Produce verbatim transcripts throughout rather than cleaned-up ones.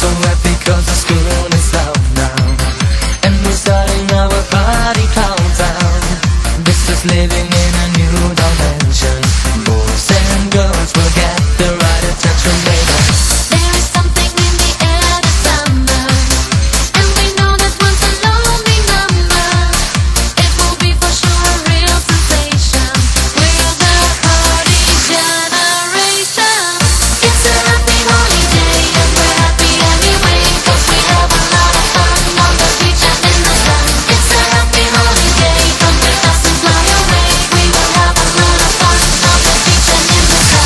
so happy cause the school is out now, and we're starting our party countdown. This is living in a new dimension. Boys and girls will get the right attention later. There is something in the air this summer, and we know that one's a lonely number. It will be for sure a real sensation. We're the party generation. It's a happy holiday, and we're happy anyway, cause we have a lot of fun on the beach and in the sun. It's a happy holiday, come with us and fly away. We will have a lot of fun on the beach and in the sun.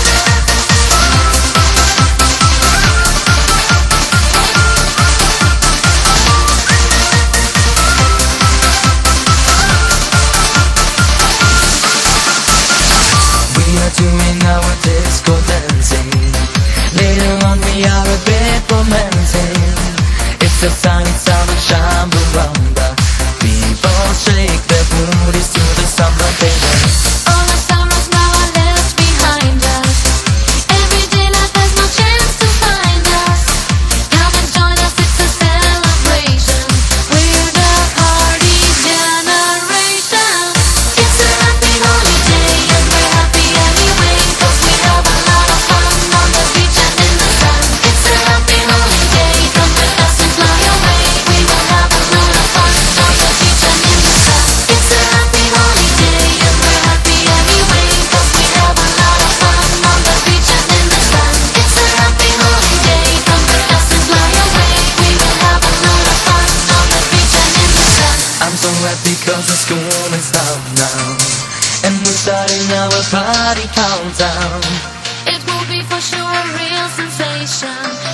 We are doing our disco dancing. Later on we are a bit romantic. It's a sunny summer Shambharamba. People shake their booties to the summer baby. All the sorrows now are left behind us. Every day life has no chance to find us. Come and join us, it's a celebration. We're the party generation. It's a happy holiday, and we're happy anyway, cause we have a lot of fun on the beach and in the sun. It's a happy holiday, come with us and fly away. We will have a lot of fun on the beach and in the sun. It's a happy holiday, and we're happy anyway, cause we have a lot of fun on the beach and in the sun. It's a happy holiday, come with us and fly away. We will have a lot of fun on the beach and in the sun. I'm so happy cause the school is out now, and we're starting our party countdown. It will be for sure a real sensation.